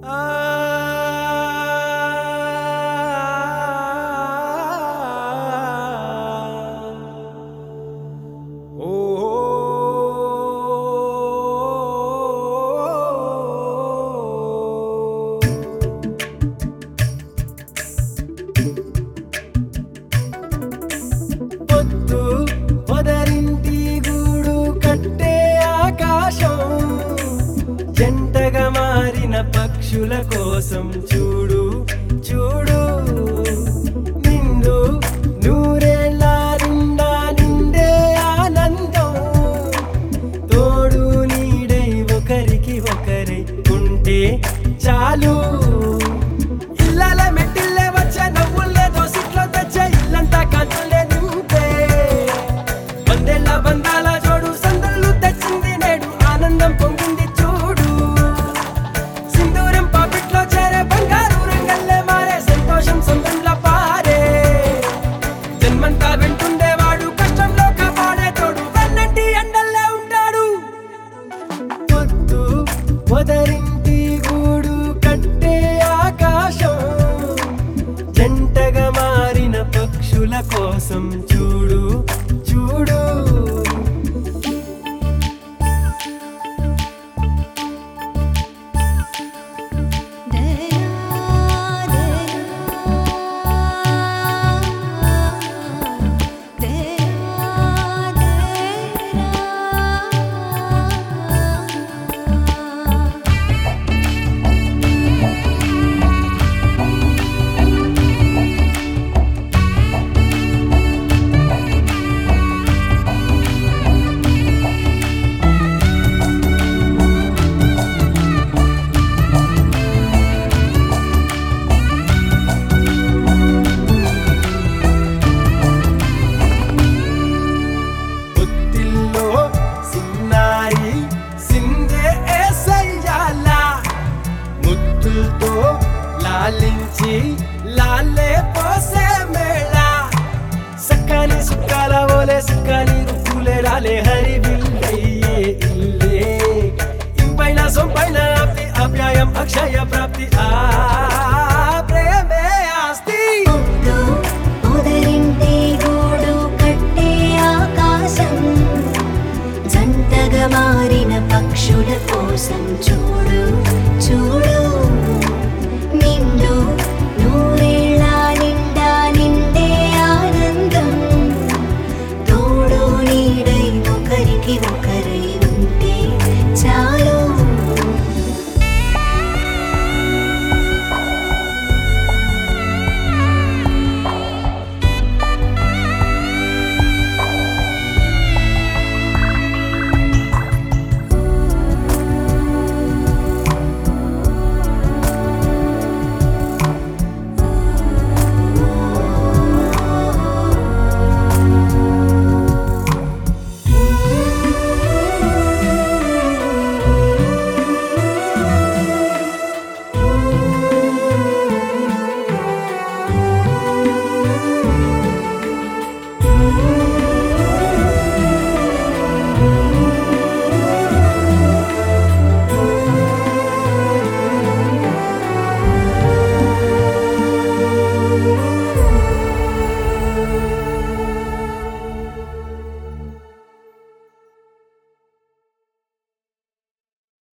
జంటగా మారిన పక్షుల కోసం చూడు చూడు నిండు నూరేళ్ళ నిండా నిండే ఆనందం తోడు నీడై ఒకరికి ఒకరై ఉంటే చాలు ఇళ్ళల మెట్టిల్లే వచ్చే నవ్వుల్లే దోసిట్లో తెచ్చే ఇల్లంతా కాంతులే నింపే వందేళ్ళ బంధాల జోడు సందళ్ళు తెచ్చింది నేడు ఆనందం పొంగింది పొదరింటి గూడు కట్టే ఆకాశం జంటగా మారిన పక్షుల కోసం చూడు చూడు లాలించి లాలే పోసే మేళ సక్కని సుక్కాల ఓలే సుక్కని రుక్కులే రాలే హరి బిల్లయ్యే ఇల్లే ఇంపైన సొంపైన ఆప్తి అప్యాయం అక్షయ ప్రాప్తి ఆ ప్రేమే ఆస్తి పొదరింటి గూడు కట్టే ఆకాశం జంటగా మారిన పక్షుల కోసం చూడు చూడు